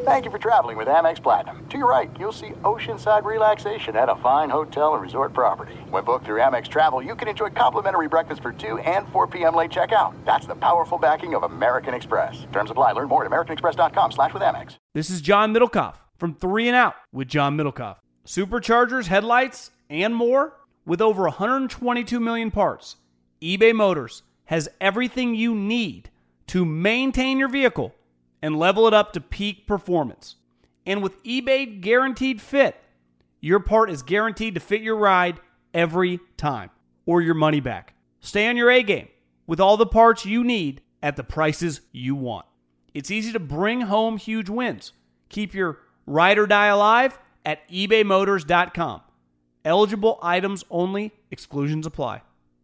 Thank you for traveling with Amex Platinum. To your right, you'll see oceanside relaxation at a fine hotel and resort property. When booked through Amex Travel, you can enjoy complimentary breakfast for 2 and 4 p.m. late checkout. That's the powerful backing of American Express. Terms apply. Learn more at americanexpress.com/withAmex. This is John Middlecoff from 3 and Out with John Middlecoff. Superchargers, headlights, and more. With over 122 million parts, eBay Motors has everything you need to maintain your vehicle and level it up to peak performance. And with eBay Guaranteed Fit, your part is guaranteed to fit your ride every time or your money back. Stay on your A game with all the parts you need at the prices you want. It's easy to bring home huge wins. Keep your ride or die alive at ebaymotors.com. Eligible items only. Exclusions apply.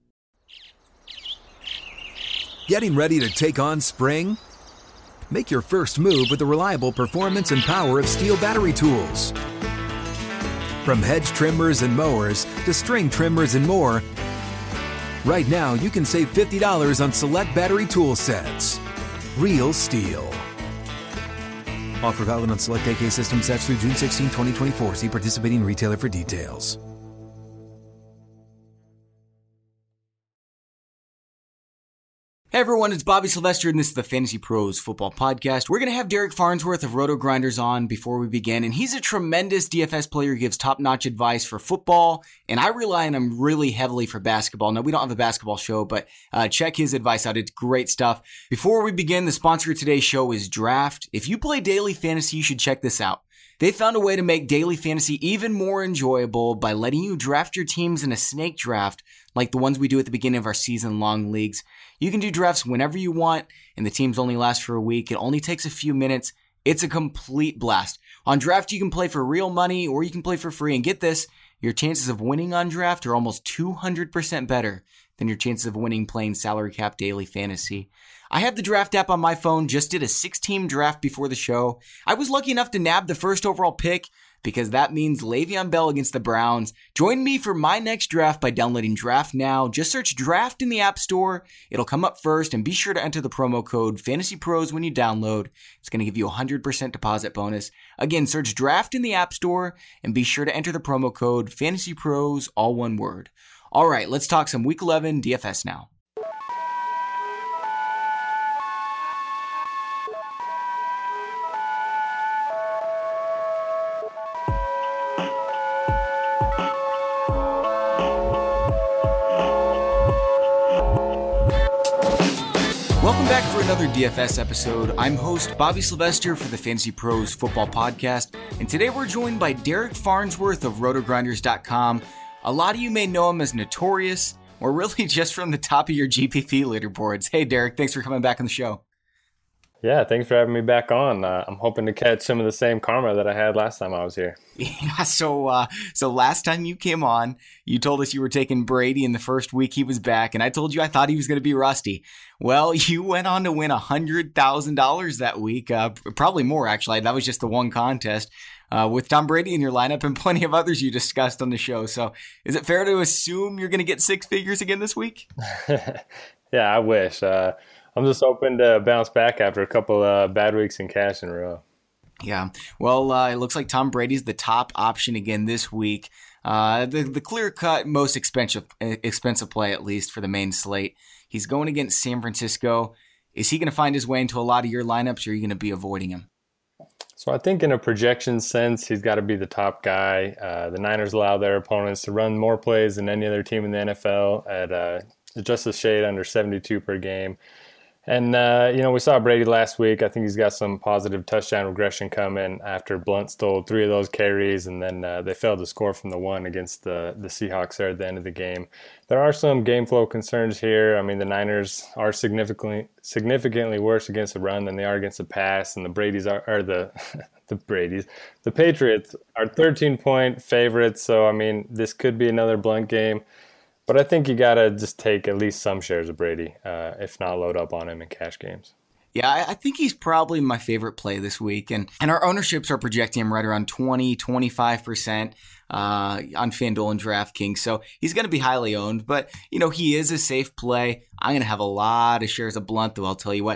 Getting ready to take on spring? Make your first move with the reliable performance and power of Steel battery tools. From hedge trimmers and mowers to string trimmers and more, right now you can save $50 on select battery tool sets. Real Steel. Offer valid on select AK system sets through June 16, 2024. See participating retailer for details. Hey everyone, it's Bobby Sylvester and this is the Fantasy Pros Football Podcast. We're going to have Derek Farnsworth of Roto Grinders on before we begin, and he's a tremendous DFS player who gives top-notch advice for football, and I rely on him really heavily for basketball. Now, we don't have a basketball show, but check his advice out. It's great stuff. Before we begin, the sponsor of today's show is Draft. If you play daily fantasy, you should check this out. They found a way to make daily fantasy even more enjoyable by letting you draft your teams in a snake draft like the ones we do at the beginning of our season-long leagues. You can do drafts whenever you want, and the teams only last for a week. It only takes a few minutes. It's a complete blast. On Draft, you can play for real money or you can play for free. And get this, your chances of winning on Draft are almost 200% better than your chances of winning playing salary cap daily fantasy. I have the Draft app on my phone, just did a 6-team draft before the show. I was lucky enough to nab the first overall pick because that means Le'Veon Bell against the Browns. Join me for my next draft by downloading Draft now. Just search Draft in the App Store. It'll come up first, and be sure to enter the promo code FANTASYPROS when you download. It's going to give you a 100% deposit bonus. Again, search Draft in the App Store, and be sure to enter the promo code FANTASYPROS, all one word. All right, let's talk some Week 11 DFS now. Welcome back for another DFS episode. I'm host Bobby Sylvester for the Fantasy Pros Football Podcast, and today we're joined by Derek Farnsworth of RotoGrinders.com. A lot of you may know him as Notorious, or really just from the top of your GPP leaderboards. Hey Derek, thanks for coming back on the show. Yeah, thanks for having me back on. I'm hoping to catch some of the same karma that I had last time I was here. Yeah, so last time you came on, you told us you were taking Brady in the first week he was back, and I told you I thought he was going to be rusty. Well, you went on to win $100,000 that week, probably more actually. That was just the one contest with Tom Brady in your lineup and plenty of others you discussed on the show. So is it fair to assume you're going to get six figures again this week? Yeah, I wish. I'm just hoping to bounce back after a couple bad weeks in cash in a row. Yeah, well, it looks like Tom Brady's the top option again this week. The clear-cut most expensive play, at least for the main slate. He's going against San Francisco. Is he going to find his way into a lot of your lineups, or are you going to be avoiding him? So I think in a projection sense, he's got to be the top guy. The Niners allow their opponents to run more plays than any other team in the NFL at just a shade under 72 per game. And, we saw Brady last week. I think he's got some positive touchdown regression coming after Blunt stole 3 of those carries, and then they failed to score from the one against the Seahawks there at the end of the game. There are some game flow concerns here. I mean, the Niners are significantly worse against the run than they are against the pass, and the Patriots are 13-point favorites. So, I mean, this could be another Blunt game. But I think you got to just take at least some shares of Brady, if not load up on him in cash games. Yeah, I think he's probably my favorite play this week. And our ownerships are projecting him right around 20-25% on FanDuel and DraftKings. So he's going to be highly owned. But, he is a safe play. I'm going to have a lot of shares of Blunt, though. I'll tell you what.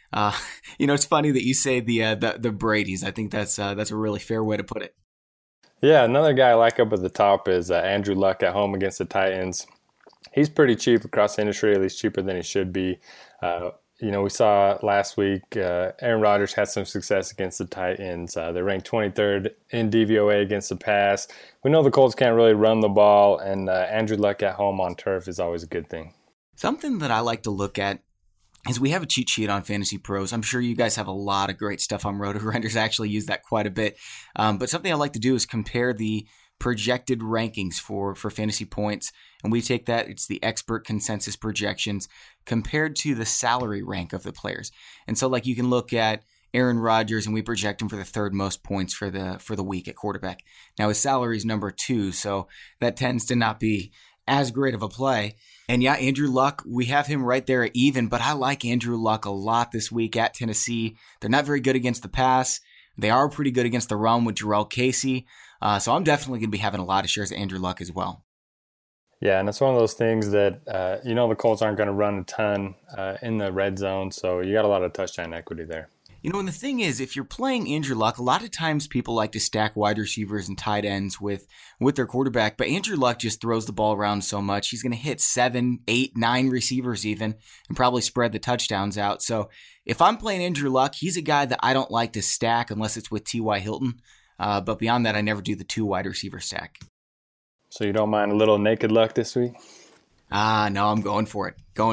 It's funny that you say the Brady's. I think that's a really fair way to put it. Yeah, another guy I like up at the top is Andrew Luck at home against the Titans. He's pretty cheap across the industry, at least cheaper than he should be. We saw last week Aaron Rodgers had some success against the Titans. They ranked 23rd in DVOA against the pass. We know the Colts can't really run the ball, and Andrew Luck at home on turf is always a good thing. Something that I like to look at is we have a cheat sheet on Fantasy Pros. I'm sure you guys have a lot of great stuff on Roto Grinders. I actually use that quite a bit. But something I like to do is compare the projected rankings for fantasy points. And we take that, it's the expert consensus projections compared to the salary rank of the players. And so like you can look at Aaron Rodgers and we project him for the third most points for the week at quarterback. Now his salary is number 2, so that tends to not be as great of a play. And yeah, Andrew Luck, we have him right there at even, but I like Andrew Luck a lot this week at Tennessee. They're not very good against the pass. They are pretty good against the run with Jarrell Casey. So I'm definitely going to be having a lot of shares of Andrew Luck as well. Yeah, and it's one of those things that, the Colts aren't going to run a ton in the red zone, so you got a lot of touchdown equity there. And the thing is, if you're playing Andrew Luck, a lot of times people like to stack wide receivers and tight ends with their quarterback, but Andrew Luck just throws the ball around so much. He's going to hit 7, 8, 9 receivers even and probably spread the touchdowns out. So if I'm playing Andrew Luck, he's a guy that I don't like to stack unless it's with T.Y. Hilton. But beyond that, I never do the 2 wide receiver stack. So you don't mind a little naked luck this week? No, I'm going for it.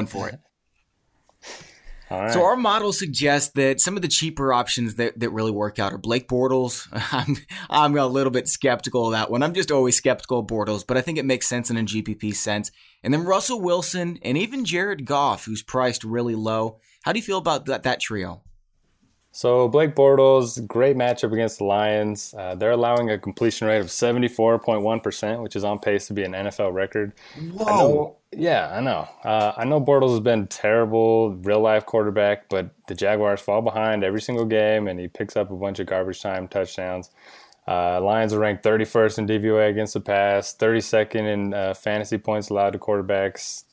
All right. So our model suggests that some of the cheaper options that really work out are Blake Bortles. I'm a little bit skeptical of that one. I'm just always skeptical of Bortles, but I think it makes sense in a GPP sense. And then Russell Wilson and even Jared Goff, who's priced really low. How do you feel about that trio? So Blake Bortles, great matchup against the Lions. They're allowing a completion rate of 74.1%, which is on pace to be an NFL record. Whoa. I know. I know Bortles has been terrible real-life quarterback, but the Jaguars fall behind every single game, and he picks up a bunch of garbage time touchdowns. Lions are ranked 31st in DVOA against the pass, 32nd in fantasy points allowed to quarterbacks.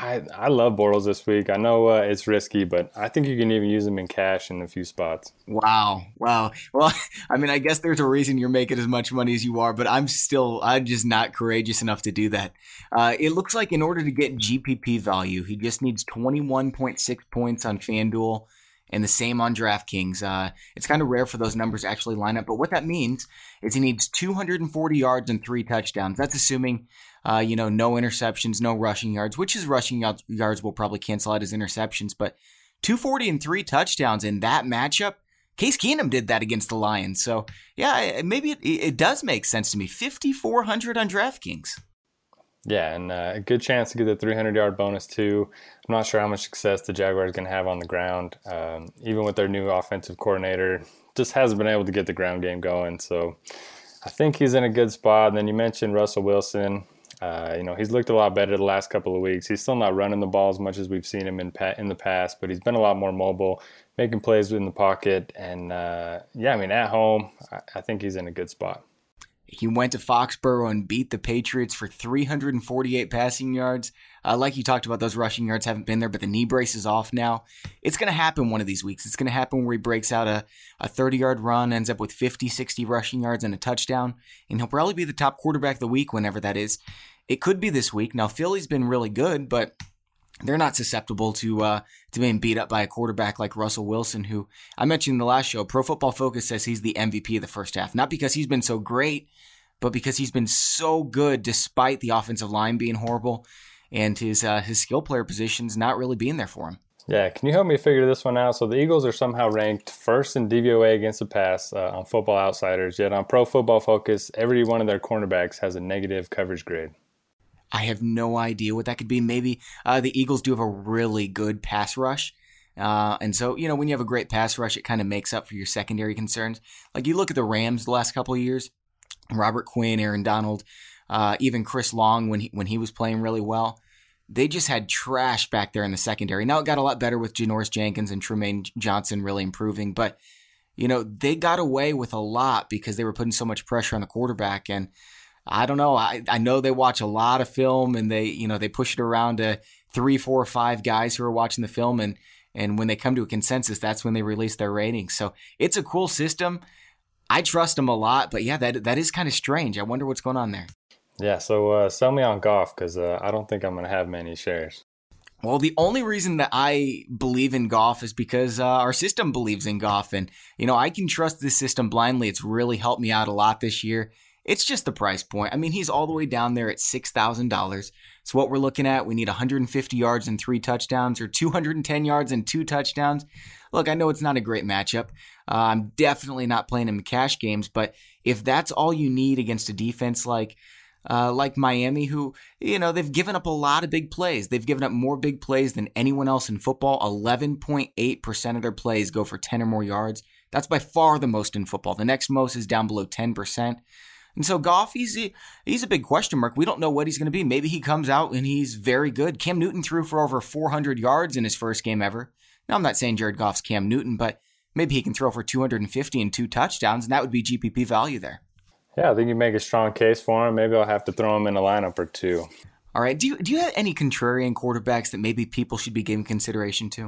I love Bortles this week. I know it's risky, but I think you can even use him in cash in a few spots. Wow. Well, I mean, I guess there's a reason you're making as much money as you are, but I'm just not courageous enough to do that. It looks like in order to get GPP value, he just needs 21.6 points on FanDuel and the same on DraftKings. It's kind of rare for those numbers to actually line up, but what that means is he needs 240 yards and 3 touchdowns. That's assuming no interceptions, no rushing yards, which is rushing yards will probably cancel out his interceptions. But 240 and 3 touchdowns in that matchup, Case Keenum did that against the Lions. So, yeah, maybe it does make sense to me. 5,400 on DraftKings. Yeah, and a good chance to get the 300-yard bonus, too. I'm not sure how much success the Jaguars are going to have on the ground. Even with their new offensive coordinator, just hasn't been able to get the ground game going. So I think he's in a good spot. And then you mentioned Russell Wilson. He's looked a lot better the last couple of weeks. He's still not running the ball as much as we've seen him in the past, but he's been a lot more mobile, making plays in the pocket. And, at home, I think he's in a good spot. He went to Foxborough and beat the Patriots for 348 passing yards. Like you talked about, those rushing yards haven't been there, but the knee brace is off now. It's going to happen one of these weeks. It's going to happen where he breaks out a 30-yard run, ends up with 50, 60 rushing yards and a touchdown, and he'll probably be the top quarterback of the week whenever that is. It could be this week. Now, Philly's been really good, but they're not susceptible to being beat up by a quarterback like Russell Wilson, who I mentioned in the last show. Pro Football Focus says he's the MVP of the first half. Not because he's been so great, but because he's been so good despite the offensive line being horrible and his skill player positions not really being there for him. Yeah, can you help me figure this one out? So the Eagles are somehow ranked first in DVOA against the pass on Football Outsiders, yet on Pro Football Focus, every one of their cornerbacks has a negative coverage grade. I have no idea what that could be. Maybe the Eagles do have a really good pass rush. And so, when you have a great pass rush, it kind of makes up for your secondary concerns. Like you look at the Rams the last couple of years, Robert Quinn, Aaron Donald, even Chris Long when he was playing really well. They just had trash back there in the secondary. Now it got a lot better with Janoris Jenkins and Trumaine Johnson really improving. But, they got away with a lot because they were putting so much pressure on the quarterback. And I don't know. I know they watch a lot of film and they push it around to 3, 4, 5 guys who are watching the film. And And when they come to a consensus, that's when they release their ratings. So it's a cool system. I trust them a lot, but yeah, that is kind of strange. I wonder what's going on there. Yeah, so sell me on Goff because I don't think I'm going to have many shares. Well, the only reason that I believe in Goff is because our system believes in Goff. And, I can trust this system blindly. It's really helped me out a lot this year. It's just the price point. I mean, he's all the way down there at $6,000. So what we're looking at, we need 150 yards and 3 touchdowns or 210 yards and 2 touchdowns. Look, I know it's not a great matchup. I'm definitely not playing him in cash games, but if that's all you need against a defense like Miami, who, they've given up a lot of big plays. They've given up more big plays than anyone else in football. 11.8% of their plays go for 10 or more yards. That's by far the most in football. The next most is down below 10%. And so Goff, he's a big question mark. We don't know what he's going to be. Maybe he comes out and he's very good. Cam Newton threw for over 400 yards in his first game ever. Now, I'm not saying Jared Goff's Cam Newton, but maybe he can throw for 250 and 2 touchdowns, and that would be GPP value there. Yeah, I think you make a strong case for him. Maybe I'll have to throw him in a lineup or 2. All right. Do you have any contrarian quarterbacks that maybe people should be giving consideration to?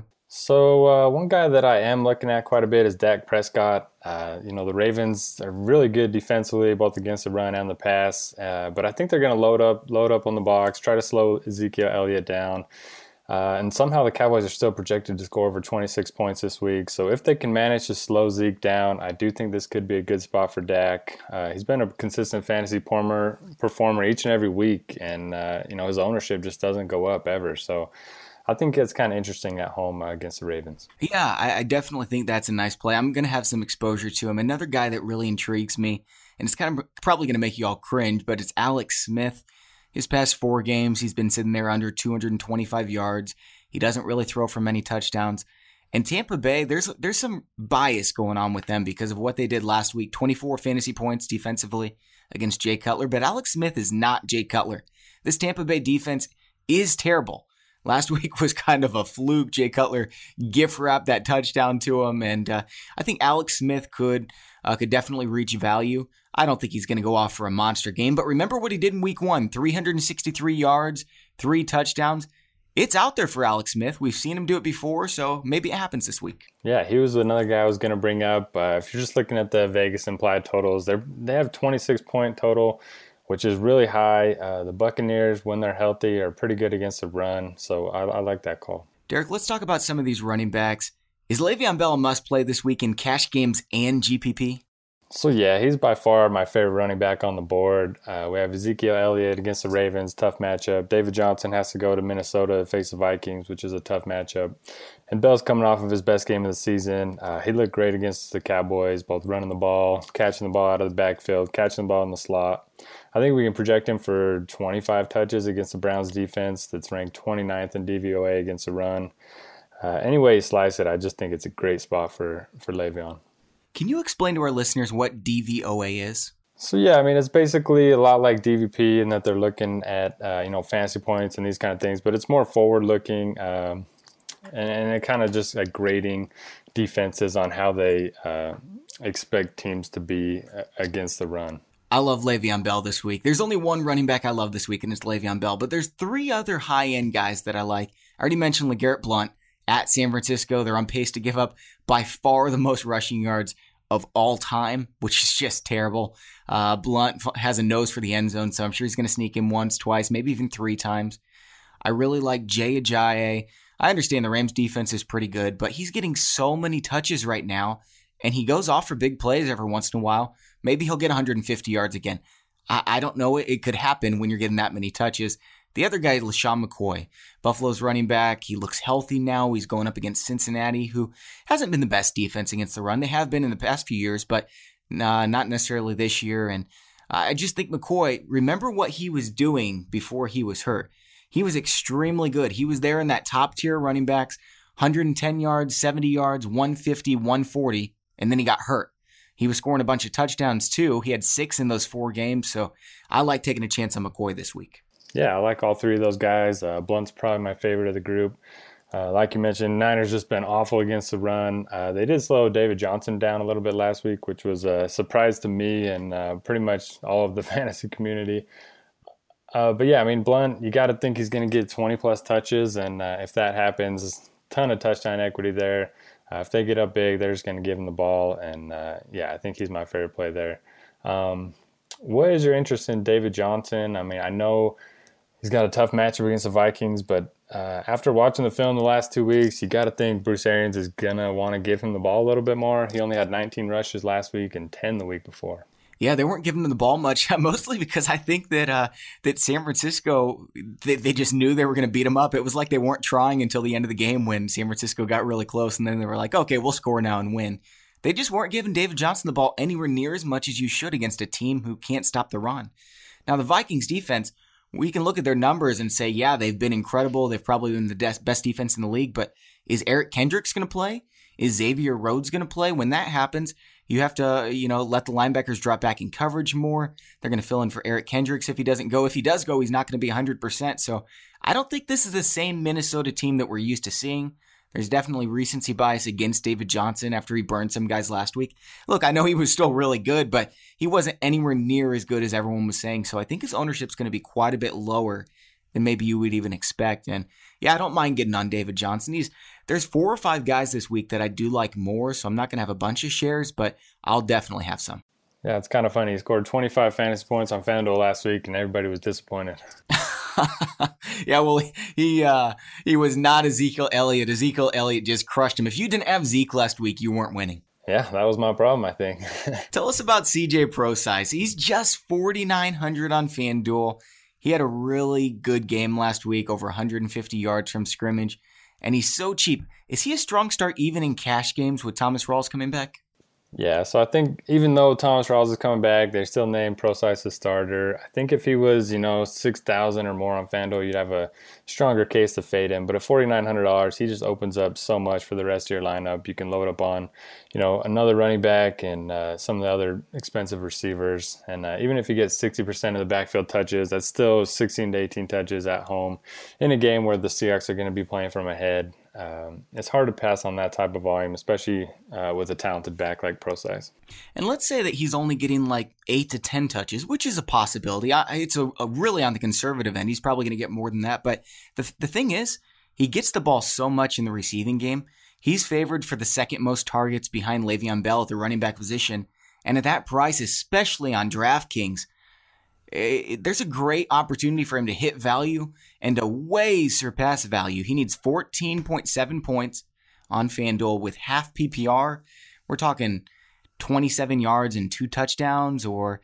So one guy that I am looking at quite a bit is Dak Prescott. The Ravens are really good defensively, both against the run and the pass. But I think they're going to load up on the box, try to slow Ezekiel Elliott down. And somehow the Cowboys are still projected to score over 26 points this week. So if they can manage to slow Zeke down, I do think this could be a good spot for Dak. He's been a consistent fantasy performer each and every week. And, his ownership just doesn't go up ever. So I think it's kind of interesting at home against the Ravens. Yeah, I definitely think that's a nice play. I'm going to have some exposure to him. Another guy that really intrigues me, and it's kind of probably going to make you all cringe, but it's Alex Smith. His past 4 games, he's been sitting there under 225 yards. He doesn't really throw for many touchdowns. And Tampa Bay, there's some bias going on with them because of what they did last week. 24 fantasy points defensively against Jay Cutler. But Alex Smith is not Jay Cutler. This Tampa Bay defense is terrible. Last week was kind of a fluke. Jay Cutler gift wrapped that touchdown to him. And I think Alex Smith could definitely reach value. I don't think he's going to go off for a monster game, but remember what he did in week 1, 363 yards, 3 touchdowns. It's out there for Alex Smith. We've seen him do it before, so maybe it happens this week. Yeah, he was another guy I was going to bring up. If you're just looking at the Vegas implied totals, they have 26-point total, which is really high. The Buccaneers, when they're healthy, are pretty good against the run, so I like that call. Derek, let's talk about some of these running backs. Is Le'Veon Bell a must-play this week in cash games and GPP? So yeah, he's by far my favorite running back on the board. We have Ezekiel Elliott against the Ravens, tough matchup. David Johnson has to go to Minnesota to face the Vikings, which is a tough matchup. And Bell's coming off of his best game of the season. He looked great against the Cowboys, both running the ball, catching the ball out of the backfield, catching the ball in the slot. I think we can project him for 25 touches against the Browns defense that's ranked 29th in DVOA against the run. Any way you slice it, I just think it's a great spot for Le'Veon. Can you explain to our listeners what DVOA is? So yeah, I mean, it's basically a lot like DVP in that they're looking at, fantasy points and these kind of things, but it's more forward-looking and it kind of just like grading defenses on how they expect teams to be against the run. I love Le'Veon Bell this week. There's only one running back I love this week, and it's Le'Veon Bell, but there's 3 other high-end guys that I like. I already mentioned LeGarrette Blount at San Francisco. They're on pace to give up by far the most rushing yards of all time, which is just terrible. Blount has a nose for the end zone, so I'm sure he's going to sneak in once, twice, maybe even 3 times. I really like Jay Ajayi. I understand the Rams defense is pretty good, but he's getting so many touches right now, and he goes off for big plays every once in a while. Maybe he'll get 150 yards again. I don't know. It could happen when you're getting that many touches. The other guy is LaShawn McCoy, Buffalo's running back. He looks healthy now. He's going up against Cincinnati, who hasn't been the best defense against the run. They have been in the past few years, but not necessarily this year. And I just think McCoy, remember what he was doing before he was hurt. He was extremely good. He was there in that top tier running backs, 110 yards, 70 yards, 150, 140, and then he got hurt. He was scoring a bunch of touchdowns too. He had 6 in those 4 games, so I like taking a chance on McCoy this week. Yeah, I like all 3 of those guys. Blunt's probably my favorite of the group. Like you mentioned, Niners just been awful against the run. They did slow David Johnson down a little bit last week, which was a surprise to me and pretty much all of the fantasy community. But yeah, I mean, Blount, you got to think he's going to get 20-plus touches, and if that happens, ton of touchdown equity there. If they get up big, they're just going to give him the ball. And, I think he's my favorite play there. What is your interest in David Johnson? I mean, I know he's got a tough matchup against the Vikings, but after watching the film the last 2 weeks, you got to think Bruce Arians is going to want to give him the ball a little bit more. He only had 19 rushes last week and 10 the week before. Yeah, they weren't giving him the ball much, mostly because I think that San Francisco, they just knew they were going to beat him up. It was like they weren't trying until the end of the game when San Francisco got really close, and then they were like, okay, we'll score now and win. They just weren't giving David Johnson the ball anywhere near as much as you should against a team who can't stop the run. Now, the Vikings defense, we can look at their numbers and say, yeah, they've been incredible. They've probably been the best defense in the league, but is Eric Kendricks going to play? Is Xavier Rhodes going to play? When that happens, you have to, let the linebackers drop back in coverage more. They're going to fill in for Eric Kendricks if he doesn't go. If he does go, he's not going to be 100%. So I don't think this is the same Minnesota team that we're used to seeing. There's definitely recency bias against David Johnson after he burned some guys last week. Look, I know he was still really good, but he wasn't anywhere near as good as everyone was saying. So I think his ownership's going to be quite a bit lower than maybe you would even expect. And yeah, I don't mind getting on David Johnson. There's 4 or 5 guys this week that I do like more, so I'm not going to have a bunch of shares, but I'll definitely have some. Yeah, it's kind of funny. He scored 25 fantasy points on FanDuel last week, and everybody was disappointed. Yeah, well, he was not Ezekiel Elliott. Ezekiel Elliott just crushed him. If you didn't have Zeke last week, you weren't winning. Yeah, that was my problem, I think. Tell us about CJ Prosise. He's just 4,900 on FanDuel. He had a really good game last week, over 150 yards from scrimmage, and he's so cheap. Is he a strong start even in cash games with Thomas Rawls coming back? Yeah, so I think even though Thomas Rawls is coming back, they still named Prosise the starter. I think if he was, 6,000 or more on FanDuel, you'd have a stronger case to fade him. But at $4,900, he just opens up so much for the rest of your lineup. You can load up on, another running back and some of the other expensive receivers. And even if he gets 60% of the backfield touches, that's still 16 to 18 touches at home in a game where the Seahawks are going to be playing from ahead. It's hard to pass on that type of volume, especially with a talented back like Prosise. And let's say that he's only getting like 8 to 10 touches, which is a possibility. It's a really on the conservative end. He's probably going to get more than that. But the thing is, he gets the ball so much in the receiving game. He's favored for the second most targets behind Le'Veon Bell at the running back position. And at that price, especially on DraftKings, there's a great opportunity for him to hit value and to way surpass value. He needs 14.7 points on FanDuel with half PPR. We're talking 27 yards and 2 touchdowns or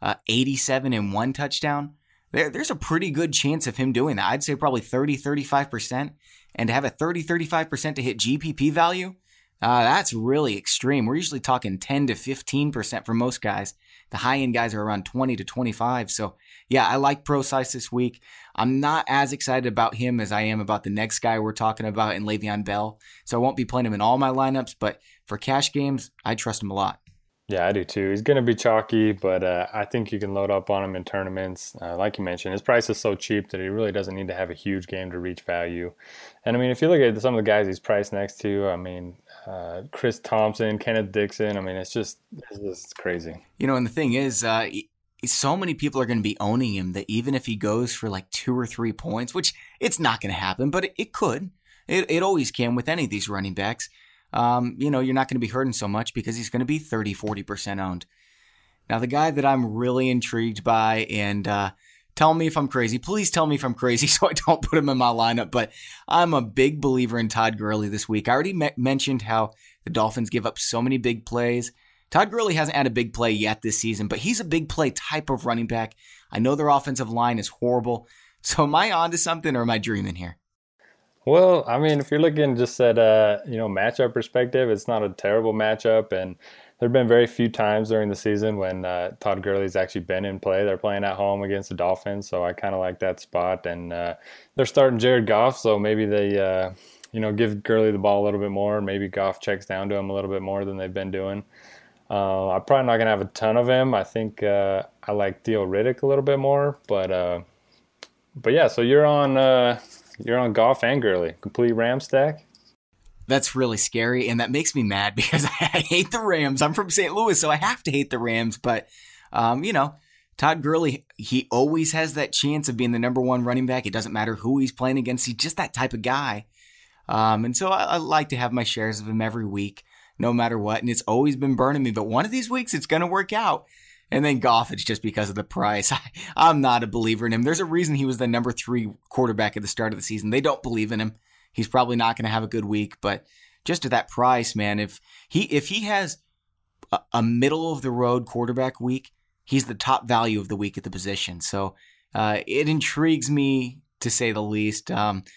87 and 1 touchdown. There's a pretty good chance of him doing that. I'd say probably 30-35%. And to have a 30-35% to hit GPP value, that's really extreme. We're usually talking 10 to 15% for most guys. The high-end guys are around 20 to 25. So, yeah, I like Prosise this week. I'm not as excited about him as I am about the next guy we're talking about in Le'Veon Bell. So I won't be playing him in all my lineups, but for cash games, I trust him a lot. Yeah, I do too. He's going to be chalky, but I think you can load up on him in tournaments. Like you mentioned, his price is so cheap that he really doesn't need to have a huge game to reach value. And, if you look at some of the guys he's priced next to, Chris Thompson, Kenneth Dixon, it's just crazy. And the thing is, so many people are going to be owning him that even if he goes for like 2 or 3 points, which it's not going to happen, but it could. It always can with any of these running backs. You're not going to be hurting so much because he's going to be 30-40% owned. Now, the guy that I'm really intrigued by, and tell me if I'm crazy. Please tell me if I'm crazy so I don't put him in my lineup, but I'm a big believer in Todd Gurley this week. I already mentioned how the Dolphins give up so many big plays. Todd Gurley hasn't had a big play yet this season, but he's a big play type of running back. I know their offensive line is horrible. So am I onto something or am I dreaming here? Well, if you're looking just at matchup perspective, it's not a terrible matchup, and there have been very few times during the season when Todd Gurley's actually been in play. They're playing at home against the Dolphins, so I kind of like that spot. And they're starting Jared Goff, so maybe they give Gurley the ball a little bit more. Maybe Goff checks down to him a little bit more than they've been doing. I'm probably not gonna have a ton of him. I think I like Theo Riddick a little bit more, but yeah. So you're on Goff and Gurley, complete Ram stack. That's really scary, and that makes me mad because I hate the Rams. I'm from St. Louis, so I have to hate the Rams. But, Todd Gurley, he always has that chance of being the number 1 running back. It doesn't matter who he's playing against. He's just that type of guy. And so I like to have my shares of him every week, no matter what. And it's always been burning me. But one of these weeks, it's going to work out. And then Goff, it's just because of the price. I'm not a believer in him. There's a reason he was the number 3 quarterback at the start of the season. They don't believe in him. He's probably not going to have a good week. But just at that price, man, if he has a middle-of-the-road quarterback week, he's the top value of the week at the position. So it intrigues me, to say the least.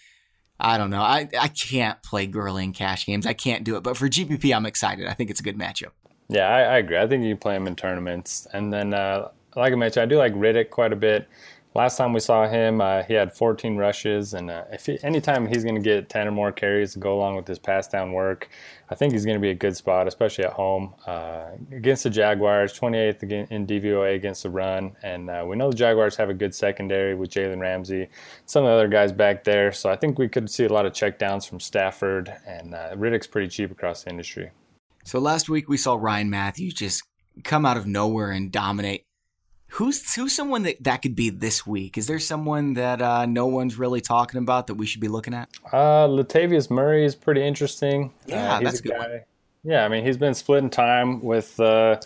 I don't know. I can't play Gurley in cash games. I can't do it. But for GPP, I'm excited. I think it's a good matchup. Yeah, I agree. I think you can play him in tournaments. And then, like I mentioned, I do like Riddick quite a bit. Last time we saw him, he had 14 rushes. And anytime he's going to get 10 or more carries to go along with his pass down work, I think he's going to be a good spot, especially at home. Against the Jaguars, 28th in DVOA against the run. And we know the Jaguars have a good secondary with Jalen Ramsey, some of the other guys back there. So I think we could see a lot of checkdowns from Stafford. And Riddick's pretty cheap across the industry. So last week we saw Ryan Matthews just come out of nowhere and dominate. Who's someone that could be this week? Is there someone that no one's really talking about that we should be looking at? Latavius Murray is pretty interesting. Yeah, he's that's a good one. Yeah, I mean, he's been splitting time with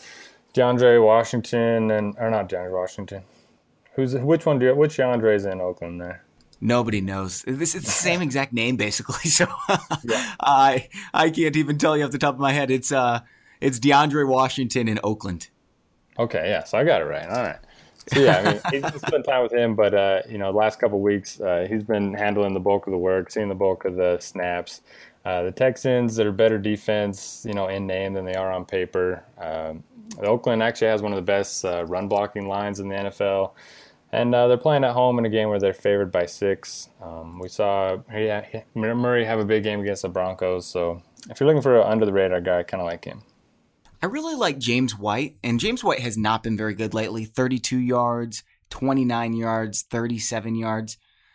DeAndre Washington or not DeAndre Washington. Which DeAndre's in Oakland there? Nobody knows. It's the same exact name, basically. So Yeah. I can't even tell you off the top of my head. It's DeAndre Washington in Oakland. Okay, yeah, so I got it right. All right. So, yeah, I mean, he's been spending time with him, but, the last couple of weeks, he's been handling the bulk of the work, seeing the bulk of the snaps. The Texans, they're better defense, in name than they are on paper. Oakland actually has one of the best run blocking lines in the NFL. And they're playing at home in a game where they're favored by 6. We saw Murray have a big game against the Broncos. So if you're looking for an under-the-radar guy, I kind of like him. I really like James White, and James White has not been very good lately. 32 yards, 29 yards, 37 yards.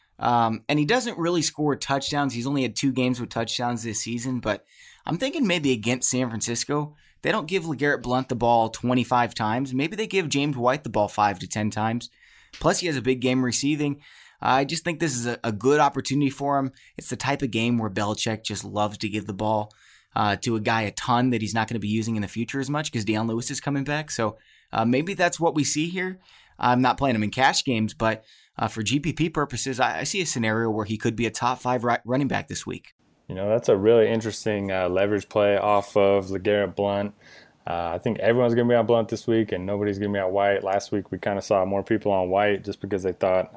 And he doesn't really score touchdowns. He's only had 2 games with touchdowns this season, but I'm thinking maybe against San Francisco, they don't give LeGarrette Blount the ball 25 times. Maybe they give James White the ball 5 to 10 times. Plus, he has a big game receiving. I just think this is a good opportunity for him. It's the type of game where Belichick just loves to give the ball to a guy a ton that he's not going to be using in the future as much because Deion Lewis is coming back. So maybe that's what we see here. I'm not playing him in cash games, but for GPP purposes, I see a scenario where he could be a top 5 running back this week. That's a really interesting leverage play off of LeGarrette Blount. I think everyone's going to be on Blount this week, and nobody's going to be on White. Last week, we kind of saw more people on White just because they thought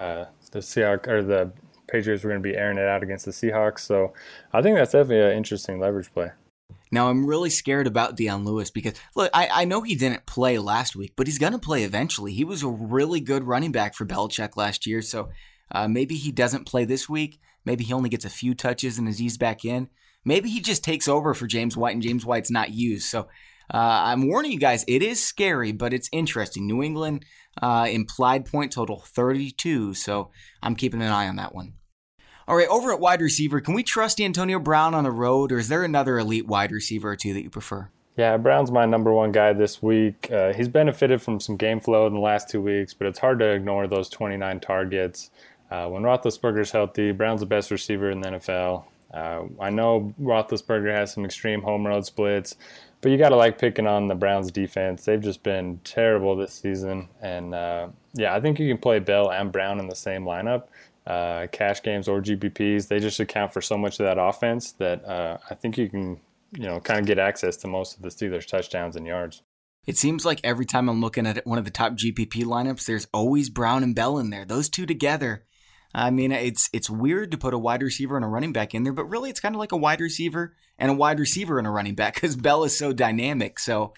the Patriots were going to be airing it out against the Seahawks. So I think that's definitely an interesting leverage play. Now, I'm really scared about Deion Lewis because, look, I know he didn't play last week, but he's going to play eventually. He was a really good running back for Belichick last year, so maybe he doesn't play this week. Maybe he only gets a few touches and is eased back in. Maybe he just takes over for James White, and James White's not used. So I'm warning you guys, it is scary, but it's interesting. New England implied point total 32, so I'm keeping an eye on that one. All right, over at wide receiver, can we trust Antonio Brown on the road, or is there another elite wide receiver or two that you prefer? Yeah, Brown's my number 1 guy this week. He's benefited from some game flow in the last 2 weeks, but it's hard to ignore those 29 targets. When Roethlisberger's healthy, Brown's the best receiver in the NFL. I know Roethlisberger has some extreme home road splits, but you got to like picking on the Browns defense. They've just been terrible this season. And, I think you can play Bell and Brown in the same lineup. Cash games or GPPs, they just account for so much of that offense that I think you can, kind of get access to most of the Steelers' touchdowns and yards. It seems like every time I'm looking at one of the top GPP lineups, there's always Brown and Bell in there. Those two together. I mean, it's weird to put a wide receiver and a running back in there, but really it's kind of like a wide receiver and a wide receiver and a running back because Bell is so dynamic. So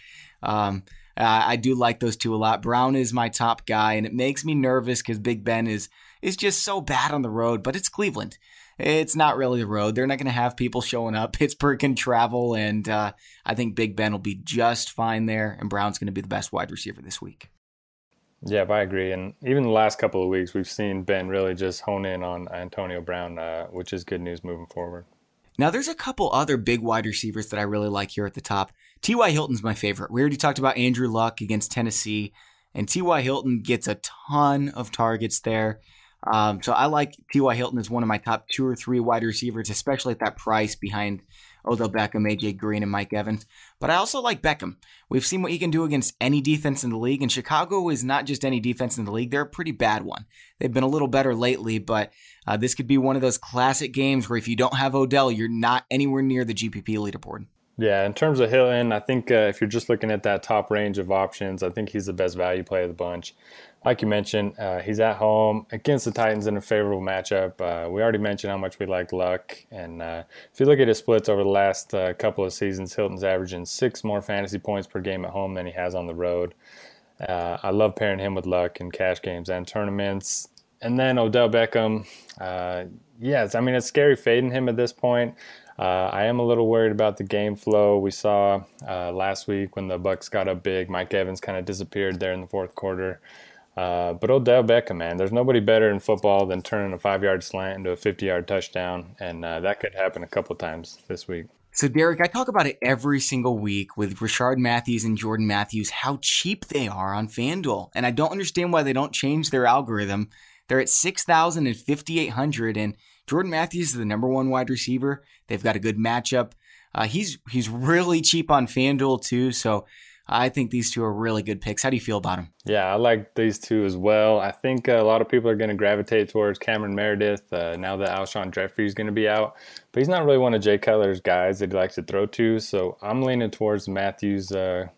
I do like those two a lot. Brown is my top guy, and it makes me nervous because Big Ben is just so bad on the road, but it's Cleveland. It's not really the road. They're not going to have people showing up. Pittsburgh can travel, and I think Big Ben will be just fine there, and Brown's going to be the best wide receiver this week. Yeah, I agree. And even the last couple of weeks, we've seen Ben really just hone in on Antonio Brown, which is good news moving forward. Now, there's a couple other big wide receivers that I really like here at the top. T.Y. Hilton's my favorite. We already talked about Andrew Luck against Tennessee, and T.Y. Hilton gets a ton of targets there. So I like T.Y. Hilton as one of my top 2 or 3 wide receivers, especially at that price behind Odell Beckham, A.J. Green, and Mike Evans. But I also like Beckham. We've seen what he can do against any defense in the league, and Chicago is not just any defense in the league. They're a pretty bad one. They've been a little better lately, but this could be one of those classic games where if you don't have Odell, you're not anywhere near the GPP leaderboard. Yeah, in terms of Hilton, I think if you're just looking at that top range of options, I think he's the best value play of the bunch. Like you mentioned, he's at home against the Titans in a favorable matchup. We already mentioned how much we like Luck. And if you look at his splits over the last couple of seasons, Hilton's averaging 6 more fantasy points per game at home than he has on the road. I love pairing him with Luck in cash games and tournaments. And then Odell Beckham, yes, I mean, it's scary fading him at this point. I am a little worried about the game flow. We saw last week when the Bucs got up big, Mike Evans kind of disappeared there in the fourth quarter. But Odell Beckham, man, there's nobody better in football than turning a 5-yard slant into a 50-yard touchdown, and that could happen a couple times this week. So, Derek, I talk about it every single week with Rashard Matthews and Jordan Matthews, how cheap they are on FanDuel. And I don't understand why they don't change their algorithm. They're at 6,000 and 5,800, and Jordan Matthews is the number 1 wide receiver. They've got a good matchup. He's really cheap on FanDuel, too, so I think these two are really good picks. How do you feel about them? Yeah, I like these two as well. I think a lot of people are going to gravitate towards Cameron Meredith now that Alshon Jeffrey is going to be out. But he's not really one of Jay Cutler's guys that he likes to throw to, so I'm leaning towards the Matthews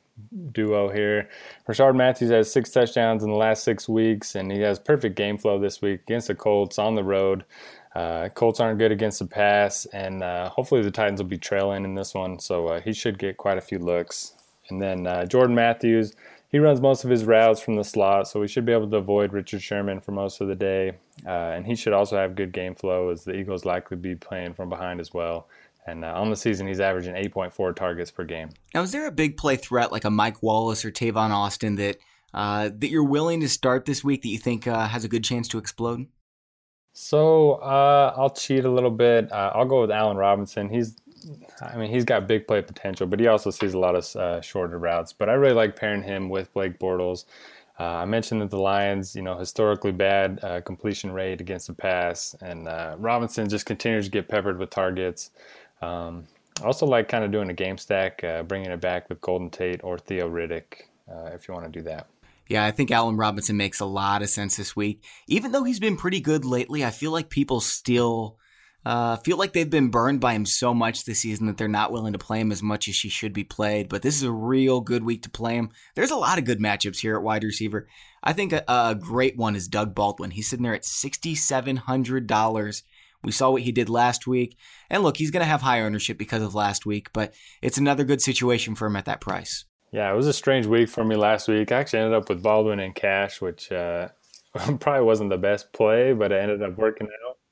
duo here. Rashard Matthews has 6 touchdowns in the last 6 weeks, and he has perfect game flow this week against the Colts on the road. Colts aren't good against the pass, and hopefully the Titans will be trailing in this one, so he should get quite a few looks. And then Jordan Matthews, he runs most of his routes from the slot, so we should be able to avoid Richard Sherman for most of the day. And he should also have good game flow, as the Eagles likely be playing from behind as well. And on the season, he's averaging 8.4 targets per game. Now, is there a big play threat like a Mike Wallace or Tavon Austin that you're willing to start this week that you think has a good chance to explode? So I'll cheat a little bit. I'll go with Allen Robinson. He's got big play potential, but he also sees a lot of shorter routes. But I really like pairing him with Blake Bortles. I mentioned that the Lions, historically bad completion rate against the pass, and Robinson just continues to get peppered with targets. I also like kind of doing a game stack, bringing it back with Golden Tate or Theo Riddick, if you want to do that. Yeah, I think Allen Robinson makes a lot of sense this week. Even though he's been pretty good lately, I feel like people still feel like they've been burned by him so much this season that they're not willing to play him as much as he should be played. But this is a real good week to play him. There's a lot of good matchups here at wide receiver. I think a great one is Doug Baldwin. He's sitting there at $6,700. We saw what he did last week. And look, he's going to have high ownership because of last week, but it's another good situation for him at that price. Yeah, it was a strange week for me last week. I actually ended up with Baldwin in cash, which probably wasn't the best play, but it ended up working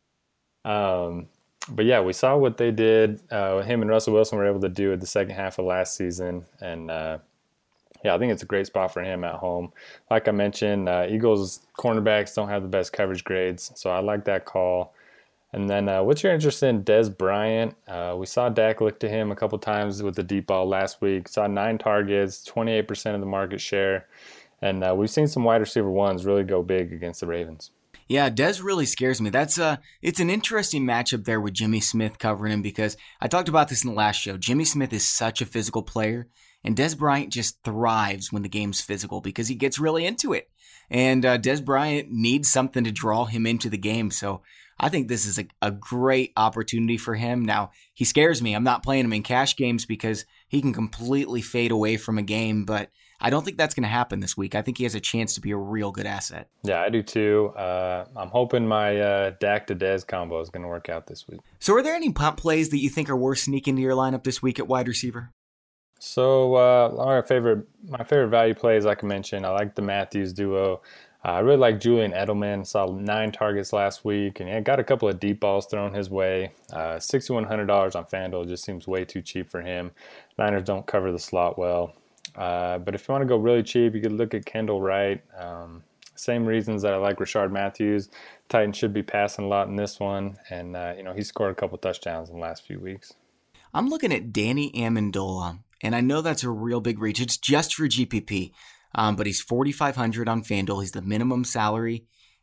out. But yeah, we saw what they did. Him and Russell Wilson were able to do at the second half of last season. And yeah, I think it's a great spot for him at home. Like I mentioned, Eagles cornerbacks don't have the best coverage grades, so I like that call. And then what's your interest in Dez Bryant? We saw Dak look to him a couple times with the deep ball last week. Saw 9 targets, 28% of the market share. And we've seen some wide receiver ones really go big against the Ravens. Yeah, Dez really scares me. It's an interesting matchup there with Jimmy Smith covering him, because I talked about this in the last show. Jimmy Smith is such a physical player, and Dez Bryant just thrives when the game's physical because he gets really into it. And Dez Bryant needs something to draw him into the game, so I think this is a great opportunity for him. Now, he scares me. I'm not playing him in cash games because he can completely fade away from a game, but I don't think that's going to happen this week. I think he has a chance to be a real good asset. Yeah, I do too. I'm hoping my Dak to Dez combo is going to work out this week. So are there any pump plays that you think are worth sneaking into your lineup this week at wide receiver? So my favorite value plays, like I mentioned, I like the Matthews duo. I really like Julian Edelman. Saw 9 targets last week, and he got a couple of deep balls thrown his way. $6,100 on FanDuel just seems way too cheap for him. Niners don't cover the slot well. But if you want to go really cheap, you could look at Kendall Wright. Same reasons that I like Rashard Matthews. Titans should be passing a lot in this one, and he scored a couple touchdowns in the last few weeks. I'm looking at Danny Amendola, and I know that's a real big reach. It's just for GPP. But he's $4,500 on FanDuel. He's the minimum salary.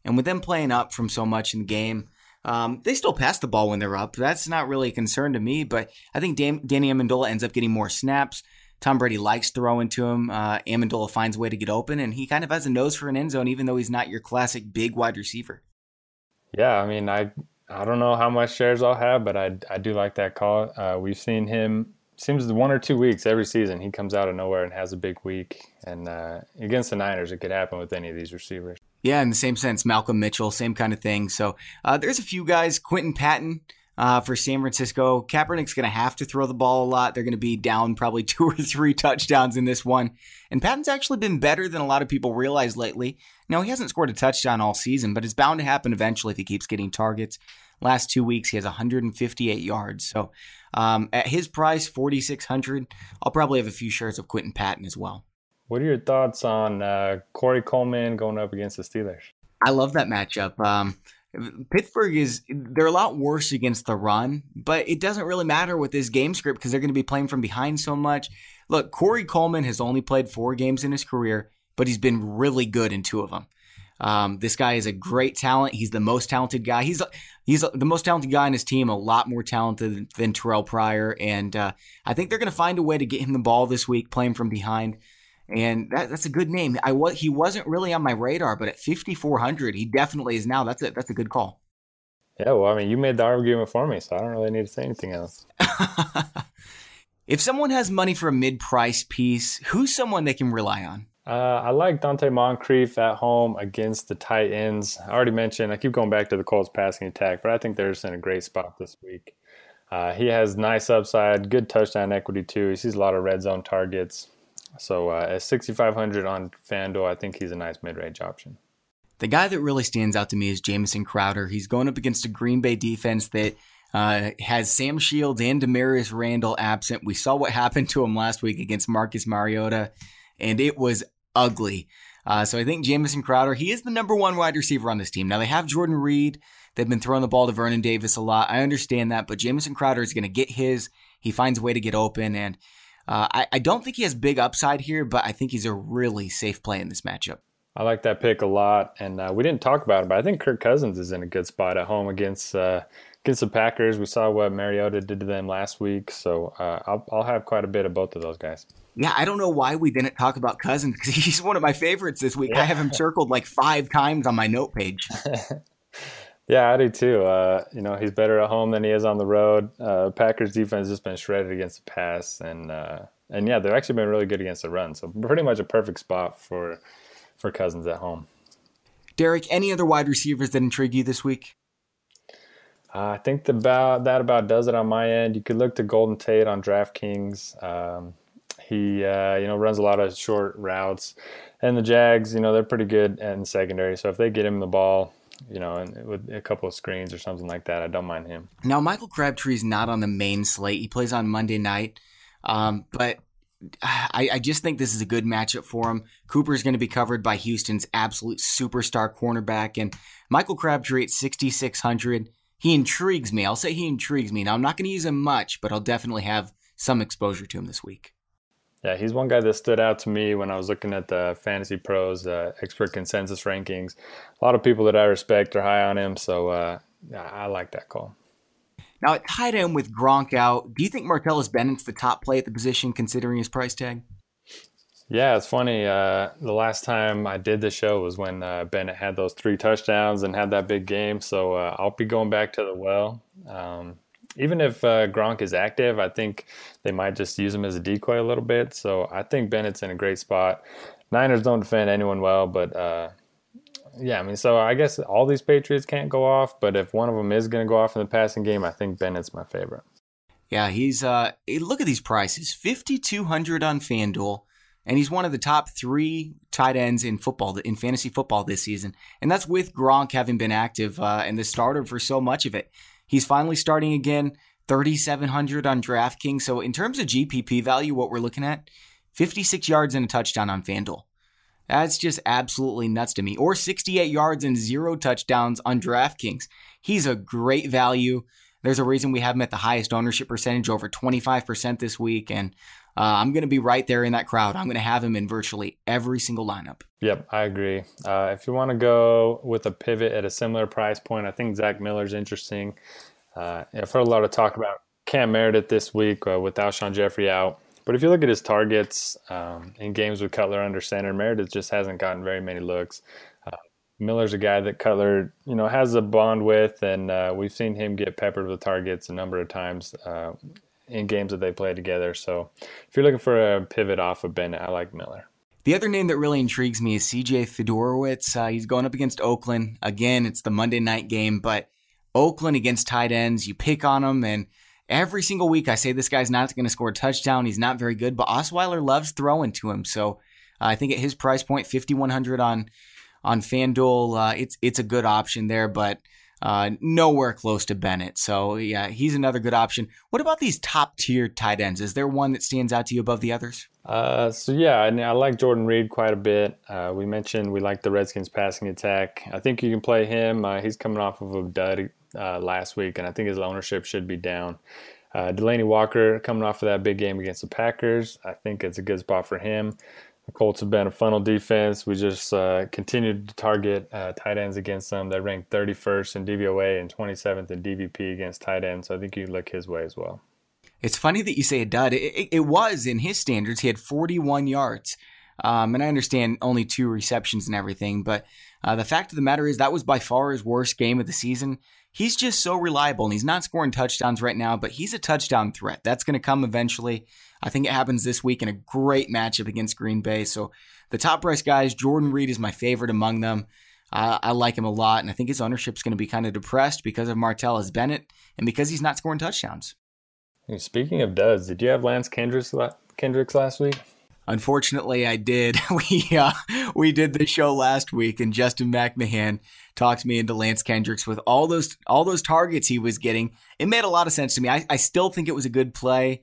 And with them playing up from so much in the game, they still pass the ball when they're up. That's not really a concern to me, but I think Danny Amendola ends up getting more snaps. Tom Brady likes throwing to him. Amendola finds a way to get open, and he kind of has a nose for an end zone, even though he's not your classic big wide receiver. Yeah, I mean, I don't know how much shares I'll have, but I do like that call. We've seen him, seems 1 or 2 weeks every season, he comes out of nowhere and has a big week. And against the Niners, it could happen with any of these receivers. Yeah, in the same sense, Malcolm Mitchell, same kind of thing. So there's a few guys. Quentin Patton for San Francisco. Kaepernick's going to have to throw the ball a lot. They're going to be down probably 2 or 3 touchdowns in this one. And Patton's actually been better than a lot of people realize lately. Now, he hasn't scored a touchdown all season, but it's bound to happen eventually if he keeps getting targets. Last 2 weeks, he has 158 yards. So at his price, $4,600, I'll probably have a few shares of Quentin Patton as well. What are your thoughts on Corey Coleman going up against the Steelers? I love that matchup. Pittsburgh they're a lot worse against the run, but it doesn't really matter with this game script because they're going to be playing from behind so much. Look, Corey Coleman has only played 4 games in his career, but he's been really good in 2 of them. This guy is a great talent. He's the most talented guy. He's the most talented guy on his team, a lot more talented than Terrell Pryor. And I think they're going to find a way to get him the ball this week, playing from behind. And that's a good name. He wasn't really on my radar, but at 5,400, he definitely is now. That's a good call. Yeah, well, I mean, you made the argument for me, so I don't really need to say anything else. If someone has money for a mid-price piece, who's someone they can rely on? I like Dante Moncrief at home against the Titans. I already mentioned, I keep going back to the Colts passing attack, but I think they're just in a great spot this week. He has nice upside, good touchdown equity too. He sees a lot of red zone targets. So at 6,500 on FanDuel, I think he's a nice mid-range option. The guy that really stands out to me is Jamison Crowder. He's going up against a Green Bay defense that has Sam Shields and Demarius Randall absent. We saw what happened to him last week against Marcus Mariota, and it was ugly. So I think Jamison Crowder, he is the number 1 wide receiver on this team. Now they have Jordan Reed. They've been throwing the ball to Vernon Davis a lot. I understand that, but Jamison Crowder is going to get his. He finds a way to get open, and I don't think he has big upside here, but I think he's a really safe play in this matchup. I like that pick a lot, and we didn't talk about it, but I think Kirk Cousins is in a good spot at home against the Packers. We saw what Mariota did to them last week, so I'll have quite a bit of both of those guys. Yeah, I don't know why we didn't talk about Cousins because he's one of my favorites this week. Yeah. I have him circled like 5 times on my note page. Yeah, I do too. He's better at home than he is on the road. Packers defense has just been shredded against the pass, and yeah, they've actually been really good against the run. So pretty much a perfect spot for Cousins at home. Derek, any other wide receivers that intrigue you this week? I think that about does it on my end. You could look to Golden Tate on DraftKings. He runs a lot of short routes, and the Jags, they're pretty good in the secondary. So if they get him the ball, and with a couple of screens or something like that, I don't mind him. Now, Michael Crabtree's not on the main slate. He plays on Monday night, but I just think this is a good matchup for him. Cooper's going to be covered by Houston's absolute superstar cornerback, and Michael Crabtree at 6,600. He intrigues me. I'll say he intrigues me. Now, I'm not going to use him much, but I'll definitely have some exposure to him this week. Yeah, he's one guy that stood out to me when I was looking at the Fantasy Pros expert consensus rankings. A lot of people that I respect are high on him, so I like that call. Now, at tight end with Gronk out, do you think Martellus Bennett's the top play at the position considering his price tag? Yeah, it's funny. The last time I did the show was when Bennett had those 3 touchdowns and had that big game, so I'll be going back to the well. Even if Gronk is active, I think they might just use him as a decoy a little bit. So I think Bennett's in a great spot. Niners don't defend anyone well, but so I guess all these Patriots can't go off. But if one of them is going to go off in the passing game, I think Bennett's my favorite. Yeah, he's look at these prices: $5,200 on FanDuel, and he's one of the top 3 tight ends in football, in fantasy football this season. And that's with Gronk having been active and the starter for so much of it. He's finally starting again, 3,700 on DraftKings. So in terms of GPP value, what we're looking at, 56 yards and a touchdown on FanDuel. That's just absolutely nuts to me. Or 68 yards and 0 touchdowns on DraftKings. He's a great value. There's a reason we have him at the highest ownership percentage, over 25% this week. And I'm going to be right there in that crowd. I'm going to have him in virtually every single lineup. Yep, I agree. If you want to go with a pivot at a similar price point, I think Zach Miller's interesting. I've heard a lot of talk about Cam Meredith this week with Alshon Jeffrey out. But if you look at his targets in games with Cutler under center, Meredith just hasn't gotten very many looks. Miller's a guy that Cutler, has a bond with, and we've seen him get peppered with targets a number of times in games that they play together. So if you're looking for a pivot off of Bennett, I like Miller. The other name that really intrigues me is CJ Fedorowicz. He's going up against Oakland. Again, it's the Monday night game, but Oakland against tight ends, you pick on them, and every single week I say this guy's not going to score a touchdown. He's not very good, but Osweiler loves throwing to him. So I think at his price point, $5,100 on FanDuel, it's a good option there, but nowhere close to Bennett. So yeah, he's another good option. What about these top tier tight ends? Is there one that stands out to you above the others? I like Jordan Reed quite a bit. We mentioned we like the Redskins passing attack. I think you can play him. He's coming off of a dud last week, and I think his ownership should be down. Delaney Walker coming off of that big game against the Packers. I think it's a good spot for him. The Colts have been a funnel defense. We just continued to target tight ends against them. They ranked 31st in DVOA and 27th in DVP against tight ends, so I think you look his way as well. It's funny that you say a dud. It was in his standards. He had 41 yards. And I understand only 2 receptions and everything, but the fact of the matter is that was by far his worst game of the season. He's just so reliable, and he's not scoring touchdowns right now, but he's a touchdown threat. That's going to come eventually. I think it happens this week in a great matchup against Green Bay. So the top price guys, Jordan Reed is my favorite among them. I like him a lot, and I think his ownership is going to be kind of depressed because of Martellus Bennett and because he's not scoring touchdowns. Speaking of duds, did you have Lance Kendricks last week? Unfortunately, I did. We did the show last week, and Justin McMahon talked me into Lance Kendricks with all those targets he was getting. It made a lot of sense to me. I still think it was a good play.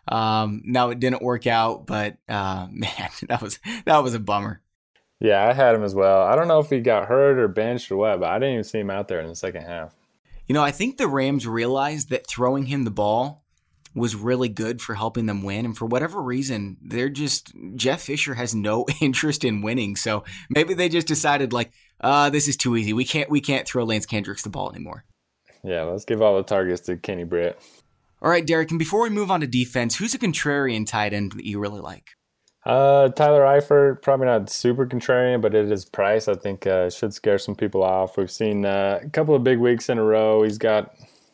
Now it didn't work out, but man, that was a bummer. Yeah, I had him as well. I don't know if he got hurt or benched or what, but I didn't even see him out there in the second half. I think the Rams realized that throwing him the ball was really good for helping them win. And for whatever reason, Jeff Fisher has no interest in winning. So maybe they just decided this is too easy. We can't throw Lance Kendricks the ball anymore. Yeah, let's give all the targets to Kenny Britt. All right, Derek, and before we move on to defense, who's a contrarian tight end that you really like? Tyler Eifert, probably not super contrarian, but at his price, I think should scare some people off. We've seen a couple of big weeks in a row. He's got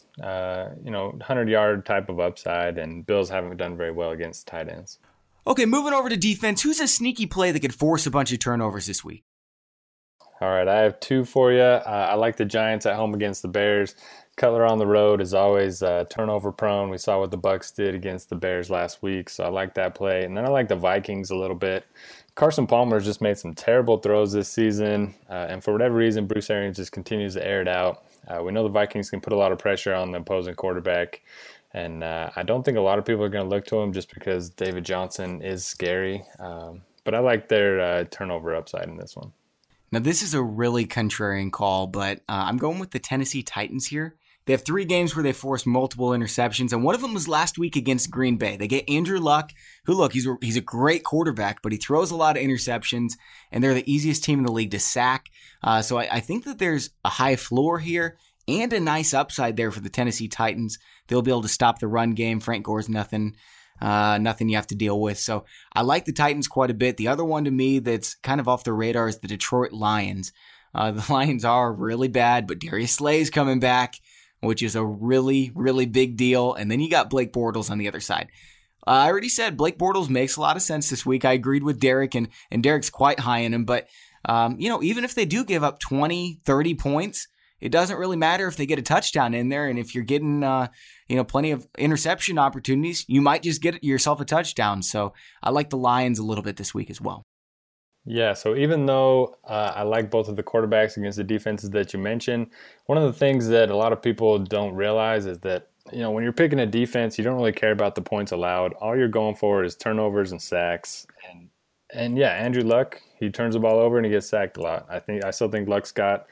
100-yard type of upside, and Bills haven't done very well against tight ends. Okay, moving over to defense, who's a sneaky play that could force a bunch of turnovers this week? All right, I have 2 for you. I like the Giants at home against the Bears. Cutler on the road is always turnover prone. We saw what the Bucs did against the Bears last week, so I like that play. And then I like the Vikings a little bit. Carson Palmer has just made some terrible throws this season, and for whatever reason, Bruce Arians just continues to air it out. We know the Vikings can put a lot of pressure on the opposing quarterback, and I don't think a lot of people are going to look to him just because David Johnson is scary. But I like their turnover upside in this one. Now, this is a really contrarian call, but I'm going with the Tennessee Titans here. They have 3 games where they forced multiple interceptions, and one of them was last week against Green Bay. They get Andrew Luck, who, he's a great quarterback, but he throws a lot of interceptions, and they're the easiest team in the league to sack. So I think that there's a high floor here and a nice upside there for the Tennessee Titans. They'll be able to stop the run game. Frank Gore's nothing you have to deal with. So I like the Titans quite a bit. The other one to me that's kind of off the radar is the Detroit Lions. The Lions are really bad, but Darius Slay's coming back, which is a really, really big deal. And then you got Blake Bortles on the other side. I already said Blake Bortles makes a lot of sense this week. I agreed with Derek, and Derek's quite high in him. But, even if they do give up 20, 30 points, it doesn't really matter if they get a touchdown in there. And if you're getting, plenty of interception opportunities, you might just get yourself a touchdown. So I like the Lions a little bit this week as well. Yeah, so even though I like both of the quarterbacks against the defenses that you mentioned, one of the things that a lot of people don't realize is that, when you're picking a defense, you don't really care about the points allowed. All you're going for is turnovers and sacks. And yeah, Andrew Luck, he turns the ball over and he gets sacked a lot. I still think Luck's got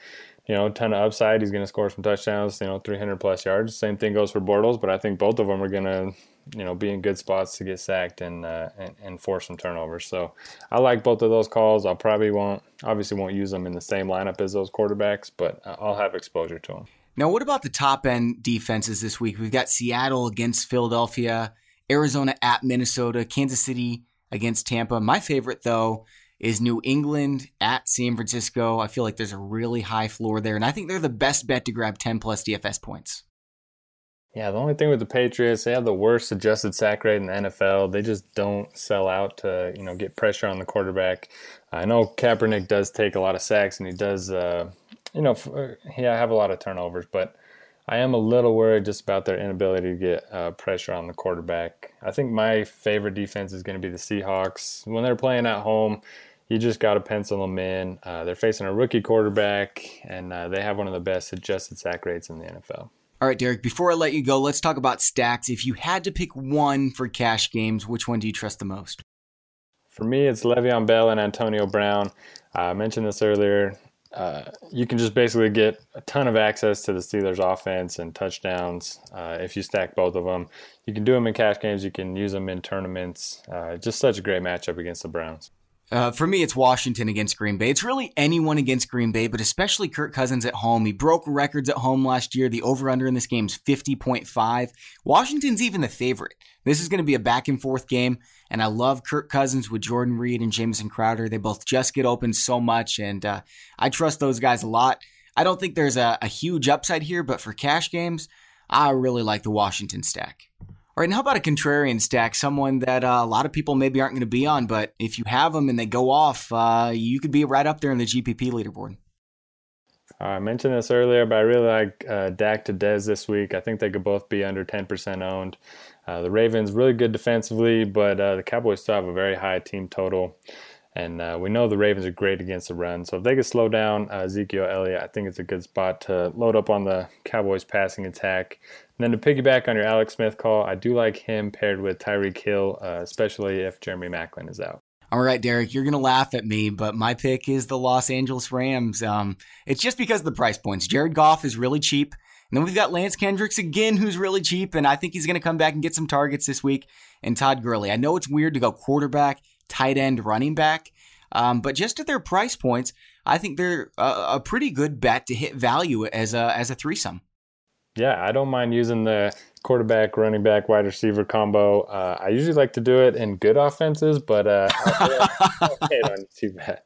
a ton of upside. He's going to score some touchdowns, 300 plus yards. Same thing goes for Bortles, but I think both of them are going to, be in good spots to get sacked and force some turnovers. So I like both of those calls. Obviously won't use them in the same lineup as those quarterbacks, but I'll have exposure to them. Now, what about the top end defenses this week? We've got Seattle against Philadelphia, Arizona at Minnesota, Kansas City against Tampa. My favorite, though, is New England at San Francisco. I feel like there's a really high floor there, and I think they're the best bet to grab 10-plus DFS points. Yeah, the only thing with the Patriots, they have the worst adjusted sack rate in the NFL. They just don't sell out to, get pressure on the quarterback. I know Kaepernick does take a lot of sacks, and he does, have a lot of turnovers, but I am a little worried just about their inability to get pressure on the quarterback. I think my favorite defense is going to be the Seahawks. When they're playing at home, you just got to pencil them in. They're facing a rookie quarterback, and they have one of the best adjusted sack rates in the NFL. All right, Derek, before I let you go, let's talk about stacks. If you had to pick one for cash games, which one do you trust the most? For me, it's Le'Veon Bell and Antonio Brown. I mentioned this earlier. You can just basically get a ton of access to the Steelers' offense and touchdowns if you stack both of them. You can do them in cash games. You can use them in tournaments. Just such a great matchup against the Browns. For me, it's Washington against Green Bay. It's really anyone against Green Bay, but especially Kirk Cousins at home. He broke records at home last year. The over-under in this game is 50.5. Washington's even the favorite. This is going to be a back-and-forth game, and I love Kirk Cousins with Jordan Reed and Jamison Crowder. They both just get open so much, and I trust those guys a lot. I don't think there's a huge upside here, but for cash games, I really like the Washington stack. All right, and how about a contrarian stack, someone that a lot of people maybe aren't going to be on, but if you have them and they go off, you could be right up there in the GPP leaderboard. I mentioned this earlier, but I really like Dak to Dez this week. I think they could both be under 10% owned. The Ravens really good defensively, but the Cowboys still have a very high team total. And we know the Ravens are great against the run. So if they could slow down Ezekiel Elliott, I think it's a good spot to load up on the Cowboys passing attack. And then to piggyback on your Alex Smith call, I do like him paired with Tyreek Hill, especially if Jeremy Maclin is out. All right, Derek, you're going to laugh at me, but my pick is the Los Angeles Rams. It's just because of the price points. Jared Goff is really cheap. And then we've got Lance Kendricks again, who's really cheap, and I think he's going to come back and get some targets this week. And Todd Gurley. I know it's weird to go quarterback, tight end, running back, but just at their price points, I think they're a pretty good bet to hit value as a threesome. Yeah, I don't mind using the quarterback, running back, wide receiver combo. I usually like to do it in good offenses, but I don't hate on it too bad.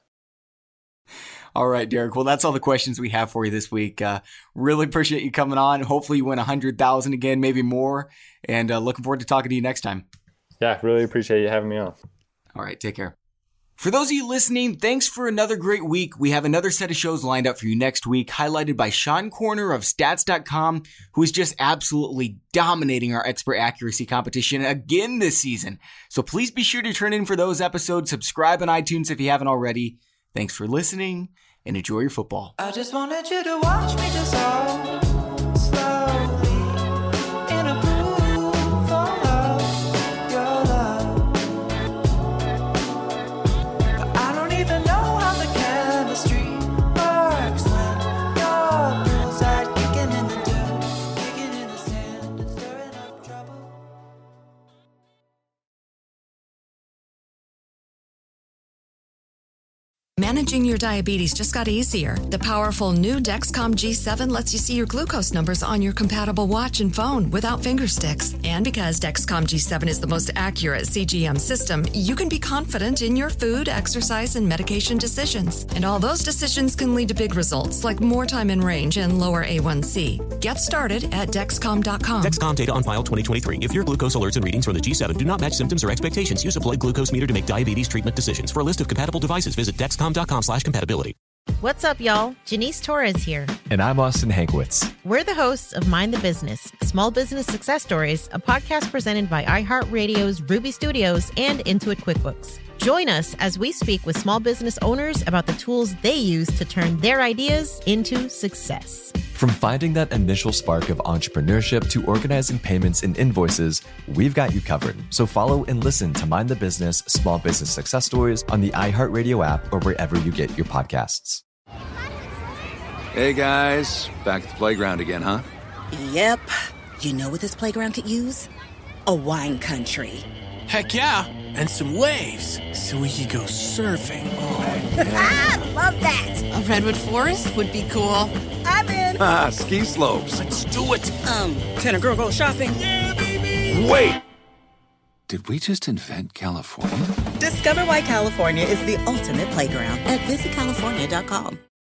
All right, Derek. Well, that's all the questions we have for you this week. Really appreciate you coming on. Hopefully you win 100,000 again, maybe more. And looking forward to talking to you next time. Yeah, really appreciate you having me on. All right, take care. For those of you listening, thanks for another great week. We have another set of shows lined up for you next week, highlighted by Sean Corner of Stats.com, who is just absolutely dominating our expert accuracy competition again this season. So please be sure to turn in for those episodes. Subscribe on iTunes if you haven't already. Thanks for listening and enjoy your football. I just wanted you to watch me dissolve slowly in a pool of your love. But I don't even know how the chemistry works when your poolside kicking in the dirt, kicking in the sand and stirring up trouble. Managing your diabetes just got easier. The powerful new Dexcom G7 lets you see your glucose numbers on your compatible watch and phone without finger sticks. And because Dexcom G7 is the most accurate CGM system, you can be confident in your food, exercise, and medication decisions. And all those decisions can lead to big results like more time in range and lower A1C. Get started at Dexcom.com. Dexcom data on file 2023. If your glucose alerts and readings from the G7 do not match symptoms or expectations, use a blood glucose meter to make diabetes treatment decisions. For a list of compatible devices, visit Dexcom.com/compatibility. What's up, y'all? Janice Torres here. And I'm Austin Hankwitz. We're the hosts of Mind the Business, Small Business Success Stories, a podcast presented by iHeartRadio's Ruby Studios and Intuit QuickBooks. Join us as we speak with small business owners about the tools they use to turn their ideas into success. From finding that initial spark of entrepreneurship to organizing payments and invoices, we've got you covered. So follow and listen to Mind the Business, Small Business Success Stories on the iHeartRadio app or wherever you get your podcasts. Hey guys, back at the playground again, huh? Yep. You know what this playground could use? A wine country. Heck yeah, and some waves so we could go surfing. Oh, yeah. Love that. A redwood forest would be cool. I'm in. Ski slopes. Let's do it. Can a girl go shopping? Yeah, baby. Wait. Did we just invent California? Discover why California is the ultimate playground at visitcalifornia.com.